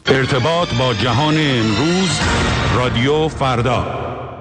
ارتباط با جهان امروز، رادیو فردا.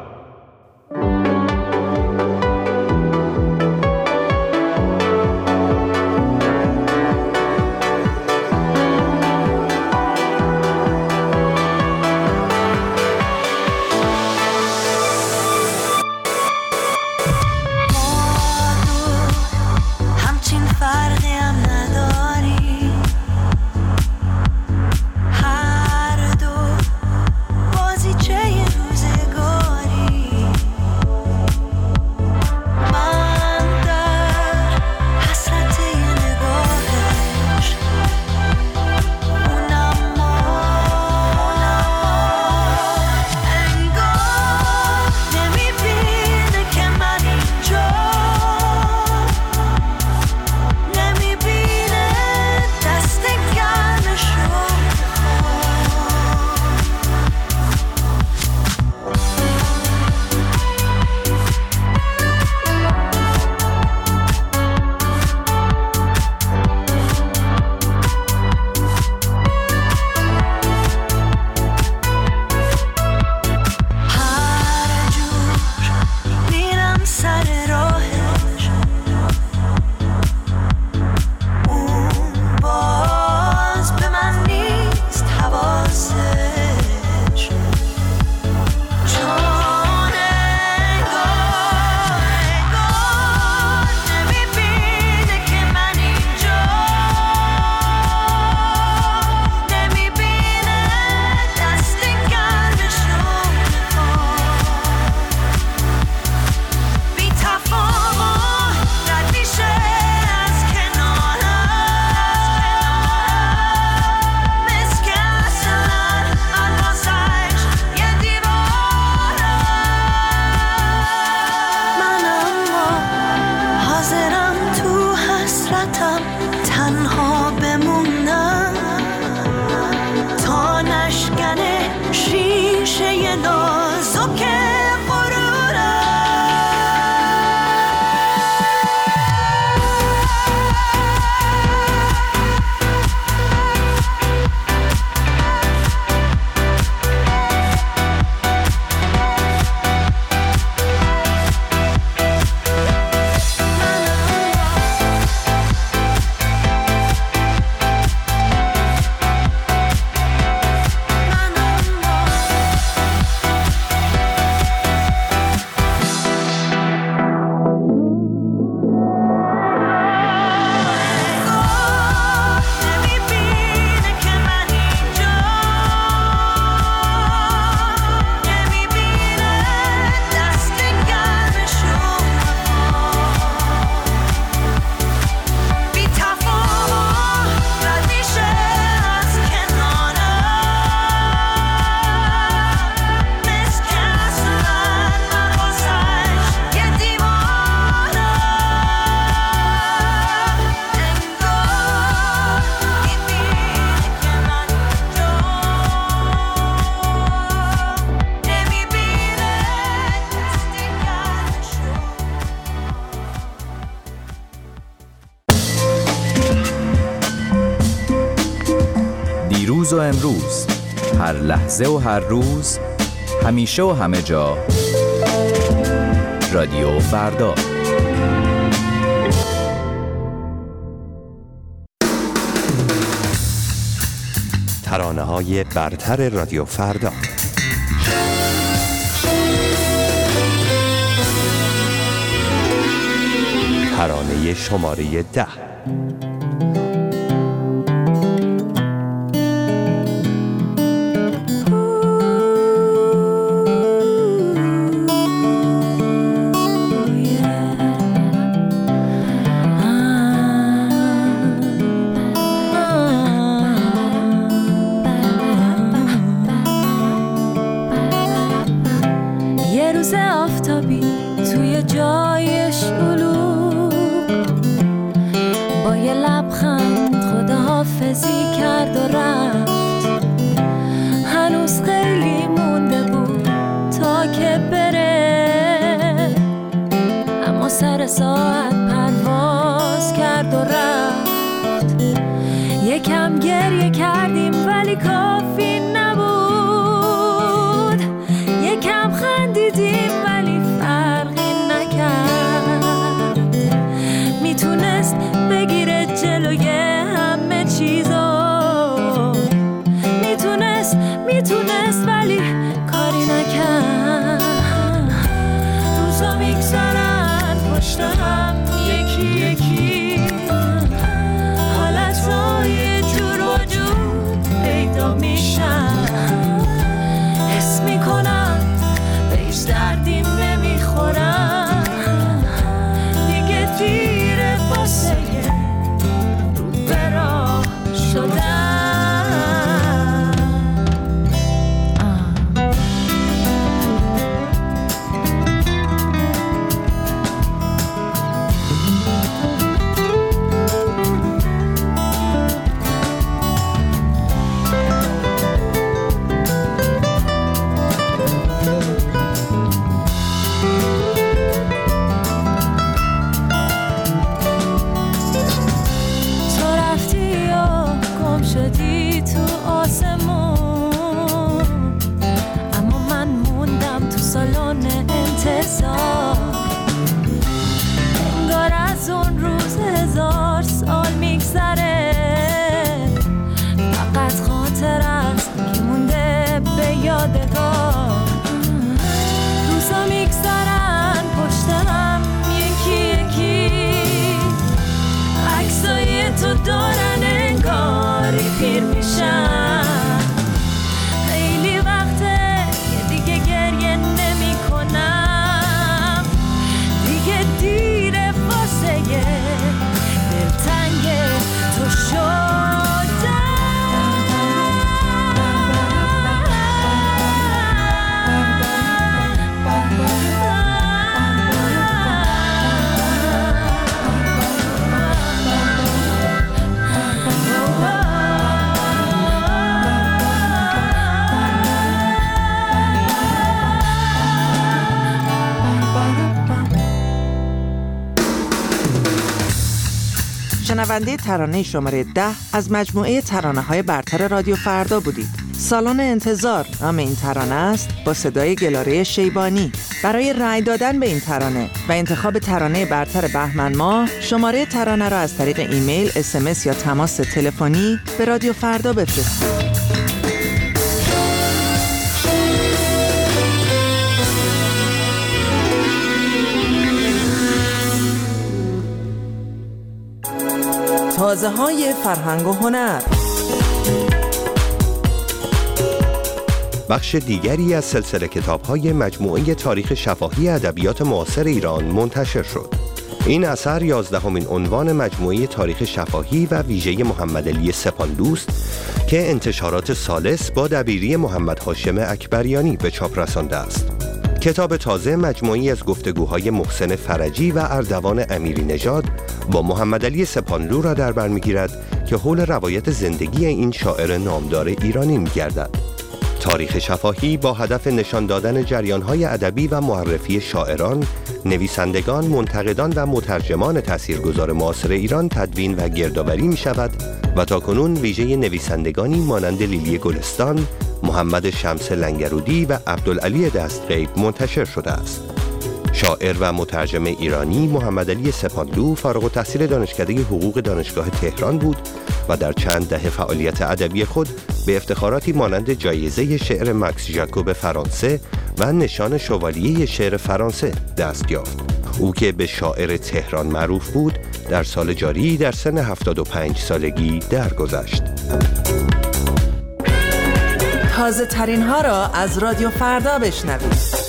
دیروز و امروز، هر لحظه و هر روز، همیشه و همه جا، رادیو فردا. ترانه‌های برتر رادیو فردا. ترانه شماره 10. ساعت پرواز کرد و رفت. یکم گریه کردیم ولی کافی شدی تو آسمون، اما من موندم تو سالن انتظار. انگار از اون روز 1000 سال میگذره، فقط خاطر است که مونده به یادگار. روزا میگذرن پشت هم یکی یکی، عکسای تو دارن انگاری پیر میشن. خیلی وقته که دیگه گریه نمی کنم، دیگه دیره واسه دلتنگ تو شدم. شنونده ترانه شماره 10 از مجموعه ترانه‌های برتر رادیو فردا بودید. سالن انتظار نام این ترانه است، با صدای گلاره شیبانی. برای رأی دادن به این ترانه و انتخاب ترانه برتر بهمن ماه، شماره ترانه را از طریق ایمیل، SMS یا تماس تلفنی به رادیو فردا بفرستید. تازه‌های فرهنگ و هنر. بخش دیگری از سلسله کتاب‌های مجموعه تاریخ شفاهی ادبیات معاصر ایران منتشر شد. این اثر 11مین عنوان مجموعه تاریخ شفاهی و ویژه محمدعلی سپاندوست که انتشارات ثالث با دبیری محمد هاشم اکبریانی به چاپ رسانده است. کتاب تازه مجموعی از گفتگوهای محسن فرجی و اردوان امیری نژاد با محمدعلی سپاندلو را در بر می‌گیرد که حول روایت زندگی این شاعر نامدار ایرانی می‌گردد. تاریخ شفاهی با هدف نشان دادن جریان‌های ادبی و معرفی شاعران، نویسندگان، منتقدان و مترجمان تاثیرگذار معاصر ایران تدوین و گردآوری می‌شود و تاکنون ویژه نویسندگانی مانند لیلی گلستان، محمد شمس لنگرودی و عبدالعلی دستغیب منتشر شده است. شاعر و مترجم ایرانی محمدعلی سپاندلو فارغ التحصیل دانشکده حقوق دانشگاه تهران بود و در چند دهه فعالیت ادبی خود به افتخاراتی مانند جایزه شعر مکس ژاکوب فرانسه و نشان شوالیه شعر فرانسه دست یافت. او که به شاعر تهران معروف بود، در سال جاری در سن 75 سالگی درگذشت. تازه ترین ها را از رادیو فردا بشنوید.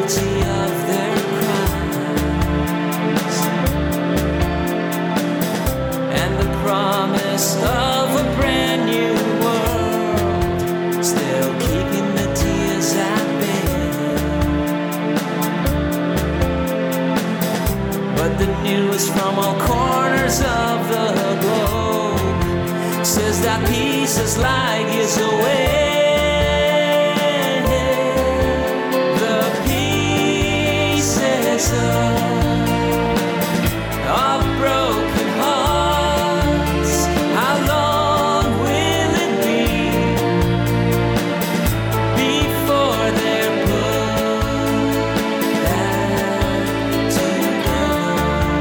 guilty of their crimes, and the promise of a brand new world still keeping the tears at bay. But the news from all corners of the globe says that peace is light years away. The pieces of broken hearts, how long will it be before they're put back together?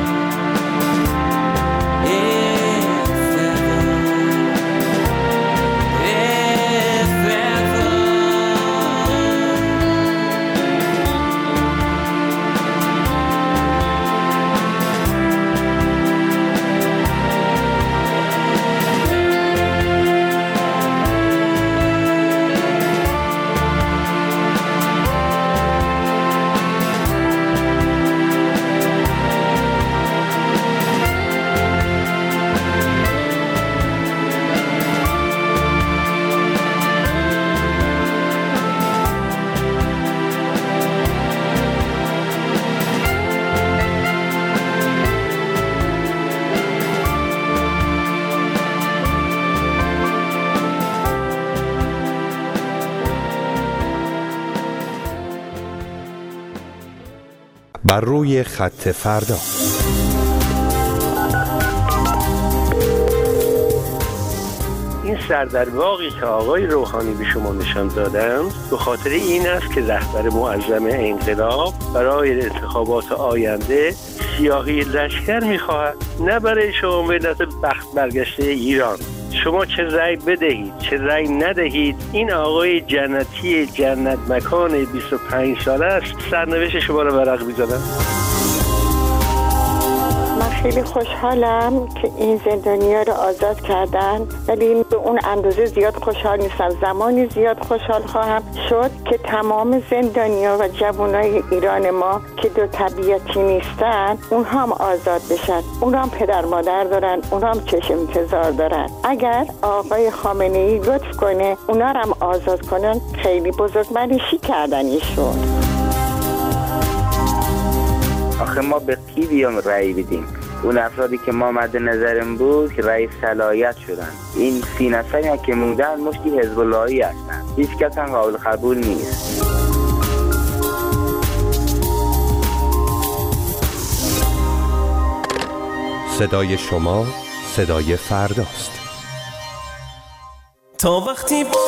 بر روی خط فردا. این سردرواقی که آقای روحانی به شما نشان دادند به خاطر این است که رهبر معظم انقلاب برای انتخابات آینده سیاهی لشکر می‌خواهد، نه برای شما ملت بخت برگشته ایران. شما چه رأی بدهید چه رأی ندهید، این آقای جنتی جنت مکان 25 ساله است سرنوشت شما رو ورق می‌زنه. خیلی خوشحالم که این زندانی‌ها رو آزاد کردن، ولی به اون اندازه زیاد خوشحال نیستم. زمانی زیاد خوشحال خواهم شد که تمام زندانی‌ها و جوانای ایران ما که دو طبیعتی نیستن اونها هم آزاد بشن. اونها هم پدر مادر دارن، اونها هم چشم انتظار دارن. اگر آقای خامنه‌ای لطف کنه اونها رو هم آزاد کنن، خیلی بزرگمنشی کردن ایشون. آخه ما به کی بیام رأی بدیم؟ اون افرادی که ما مد نظرم بود که رئیس صلاحیت شدن، این 30 نفری هم که موندن مشتی حزب اللهی هستن، هیچ کس هم قابل قبول نیست. صدای شما صدای فرداست. تا وقتی با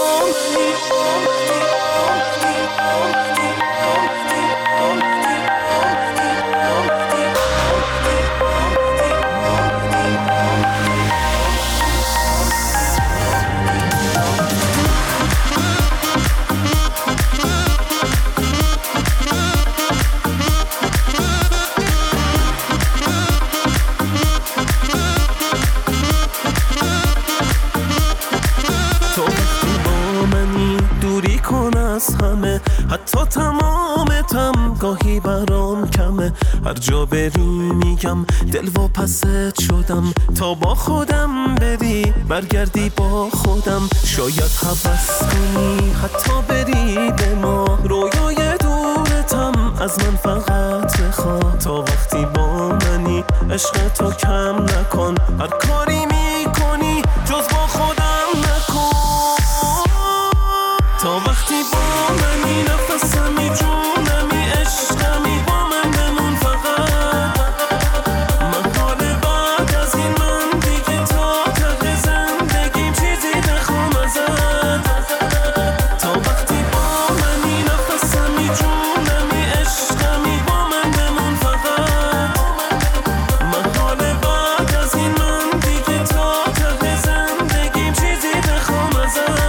حتی تمام گاهی برام کمه، هر جا بری میگم دل واپست شدم، تا با خودم بری برگردی با خودم، شاید هوس کنی حتی بری به ما، رویای دورتم از من فقط بخواه، تا وقتی با منی عشق تو کم نکن، هر کاری میکنی جز با خودم نکن، تا وقتی با منی نفسمی جونمی عشقمی با من بمون فقط، من حال بعد از این من دیگه تا ته زندگیم چیزی بخوام ازت، تا وقتی با منی نفسمی جونمی عشقمی با من بمون فقط، من حال بعد از این من دیگه تا ته زندگیم چیزی بخوام ازت.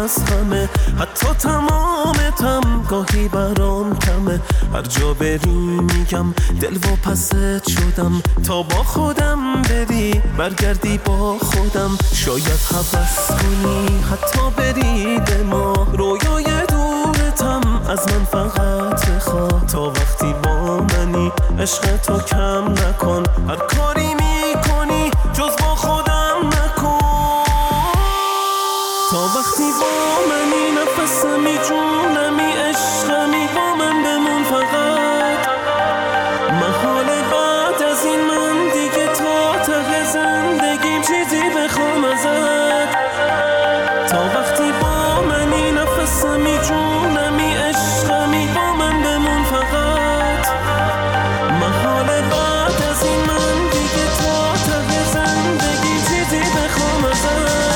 از همه، حتی تمام گاهی برام کمه. هر جا بری میگم دل و پست شدم، تا با خودم بری برگردی با خودم. شاید هوس کنی حتی بری به ما، رویای دورتم از من فقط خواه. تا وقتی با منی عشق تو کم نکن، هر کاری میکنی جز با خودم نکن. تا وقتی با منی نفسمی جونمی عشقمی، با من بمون فقط. محال بعد از این من دیگه تا ته زندگیم چیزی بخوام ازت. تا وقتی با منی نفسمی جونمی عشقمی، با من بمون فقط. محال بعد از این من دیگه تا ته زندگیم چیزی بخوام ازت.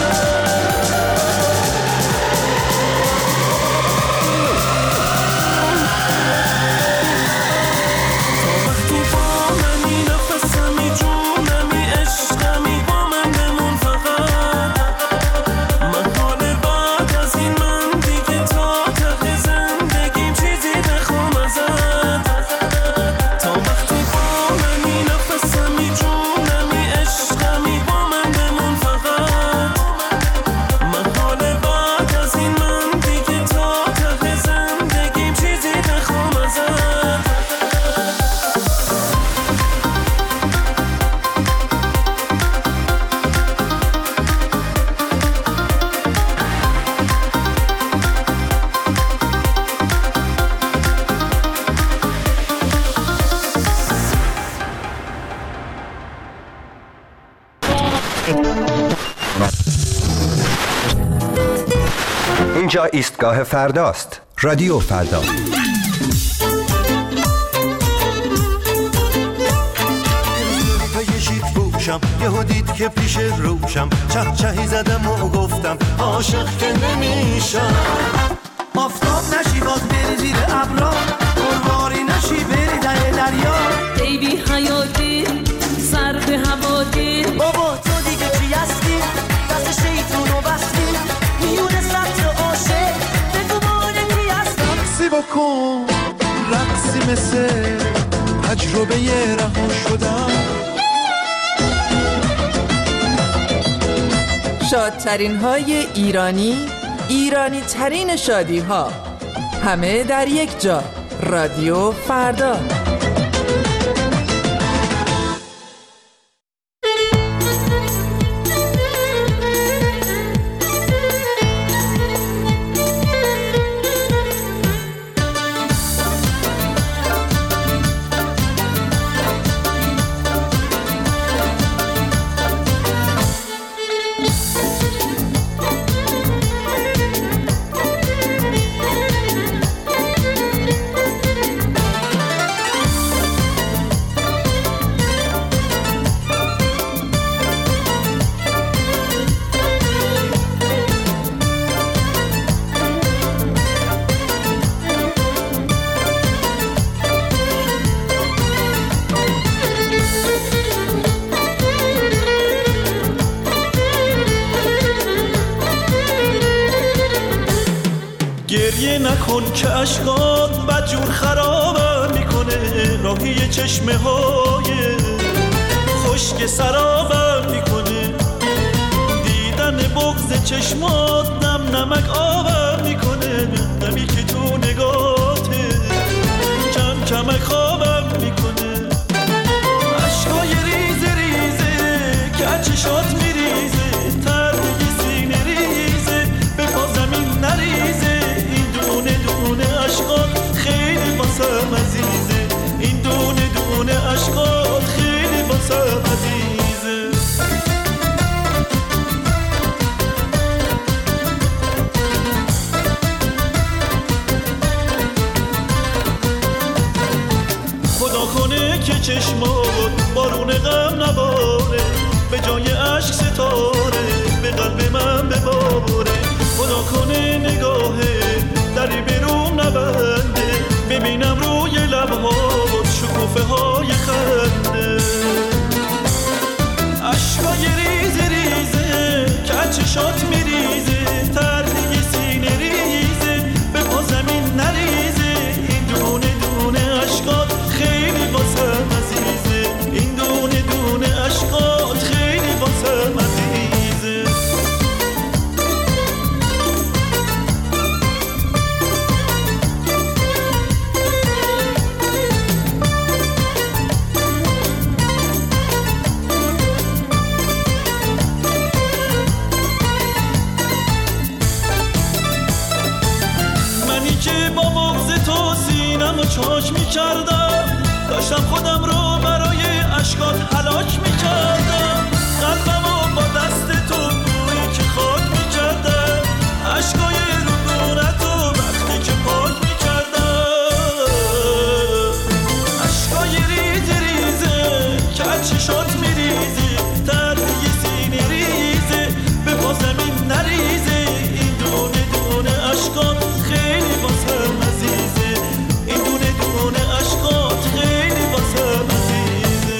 اینجا ایستگاه فرداست. رادیو فردا. یهو دید که پیش روشم، چهی زدم و گفتم عاشق که نمیشم. آفتاب نشی باز بری زیر ابرا، قرواری نشی بری ته دریا. ای بی حیاتی سر به هواتی، بابا تو دیگه چی هستی؟ دست شیطونو بستی میونه سطر عاشق، بگو مانه کی هستی؟ رقصی بکن رقصی مثل تجربه رها شدم. شادترین های ایرانی ترین شادی ها، همه در یک جا. رادیو فردا. گریه نکن که عشقات بدجور خرابم میکنه، راهی چشمه های خشک سرابم میکنه. دیدن بغض چشمات نم نمک آبم میکنه، نمی که تو نگاته کم کمک خوابم میکنه. عشقای ریزه ریزه که چشات میریزه، تردی سینه ریزه به پا زمین نریزه. عشقات خیلی باسم عزیزه، این دونه دونه عشقات خیلی باسم عزیزه. خدا کنه که چشمات بارون غم نباره، به جای عشق ستاره به قلب من بباره. خدا کنه نگاهه دری بروم نبنده، ببینم روی لبهات شکوفه های خنده. عشقای ریزه ریزه که چشات میریزه، تردی سینم و چاچ میکردم، داشتم خودم رو برای اشکات هلاک میکردم. قلبمو با دست تو بویی که خاک میکردم، اشکای رونتو وقتی که پاک میکردم. اشکای ریز ریزه که چشات میریزی، تردی سینه ریزه به پا زمین نریزه. این دونه دونه اشکات خیلی واسم عزیزه، این دونه دونه اشکات خیلی واسم عزیزه.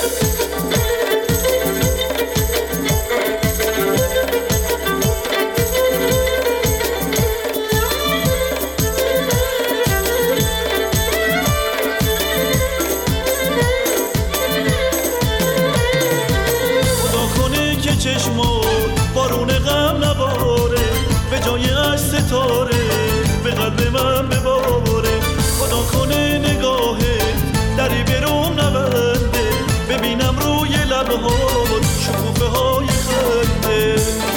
خدا کنه که چشمات بارون غم نباره، به جای اش ستاره به قلب من بباره. خدا کنه نگاهت دری برون نبنده، ببینم روی لبهات شکوفه های خنده.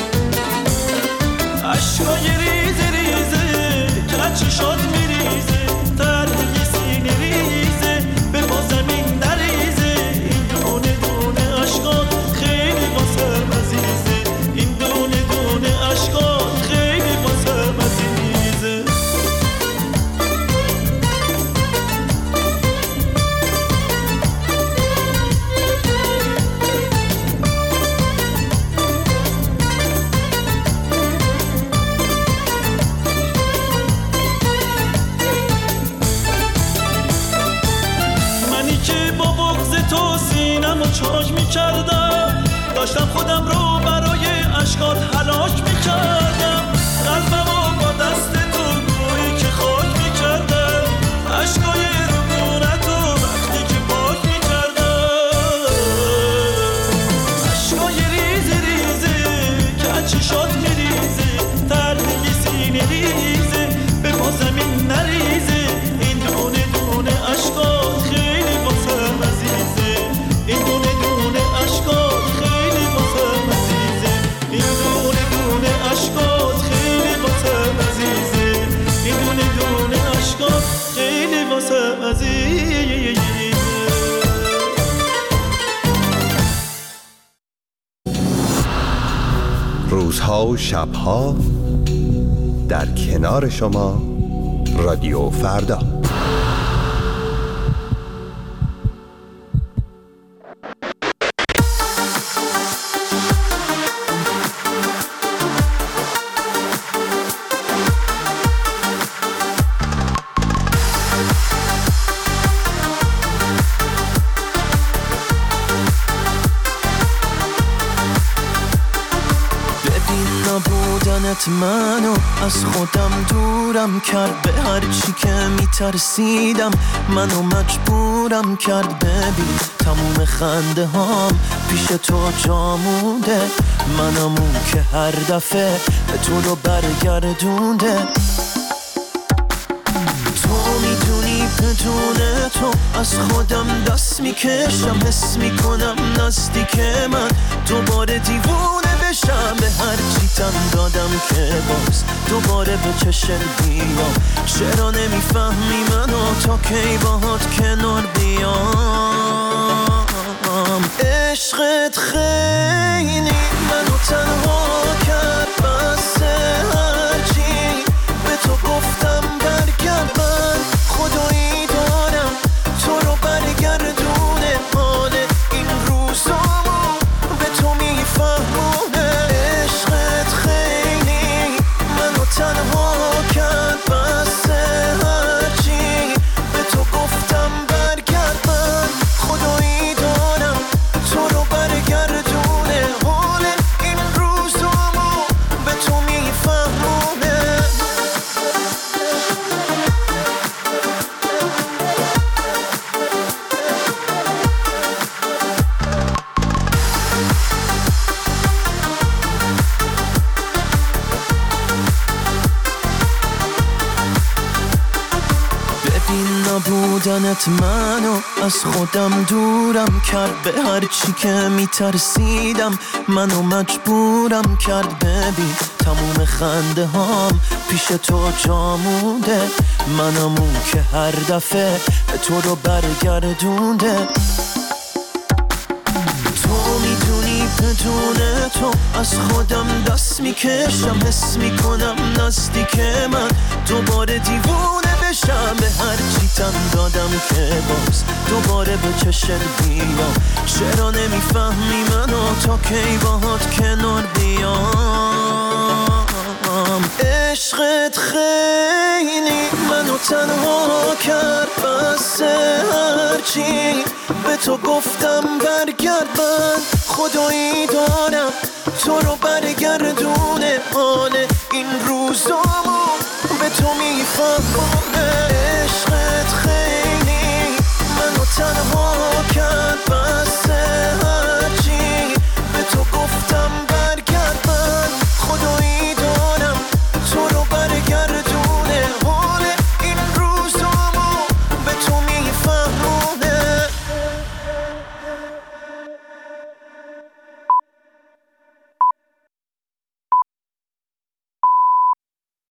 اشکای ریز ریزه که چشات میریزه، تردی سینه ریزه به پا زمین نریزه. این دونه دونه اشکات خیلی واسم عزیزه، این دونه دونه اشکات خیلی واسم عزیزه. منی که با بغض تو سینم و چاچ میکردم، داشتم خودم رو برای اشکات هلاک میکردم. قلبمو با دست تو گویی که خاک میکردم، اشکای رونتو وقتی که پاک میکردم. اشکای ریز ریزه که چشات میریزه، تردی سینه ریزه به پا زمین نریزه. این دونه دونه اشکات خیلی واسم عزیزه، این دونه دونه اشکات خیلی واسم عزیزه، این دونه دونه اشکات خیلی واسم عزیزه، این دونه دونه اشکات خیلی واسم عزیزه. روزها و شبها در کنار شما رادیو فردا. منو از خودم دورم کرد، به هر چی که میترسیدم منو مجبورم کرد. ببین تموم خنده هام پیش تو جا مونده، منم اون که هر دفعه تو رو برگردونده. تو میدونی بدون تو از خودم دست میکشم، حس میکنم نزدیک من دوباره دیوونه بشم. به هر چی تن دادم که باز دوباره به چشم بیام. چرا نمیفهمی منو تا کی باهات کنار بیام؟ عشقت خیلی منو تنها کرد، بس هرچی به تو گفتم برگرد. من خدایی دارم تو رو برگردونه، حال این روزامو به تو میفهمونه. عشقت خیلی منو تنها کرد، بس هرچی به تو گفتم برگرد. من خدایی دارم تو رو برگردونه، حال این روزامو نبودنت منو از خودم دورم کرد، به هر چی که میترسیدم منو مجبورم کرد. ببین تموم خنده هام پیش تو جا مونده، منم اون که هر دفعه تو رو برگردونده. تو میدونی بدون تو از خودم دست میکشم، حس میکنم نزدیک من دوباره دیوونه بشم. به هر چی تن دادم که باز دوباره به چشت بیام. چرا نمیفهمی منو تا کی باهات کنار بیام؟ عشقت خیلی منو تنها کرد، بس هرچی به تو گفتم برگرد. من خدایی دارم تو رو برگردونه، حال این روزامو به تو میفهمونه. عشقت خیلی منو تنها کرد،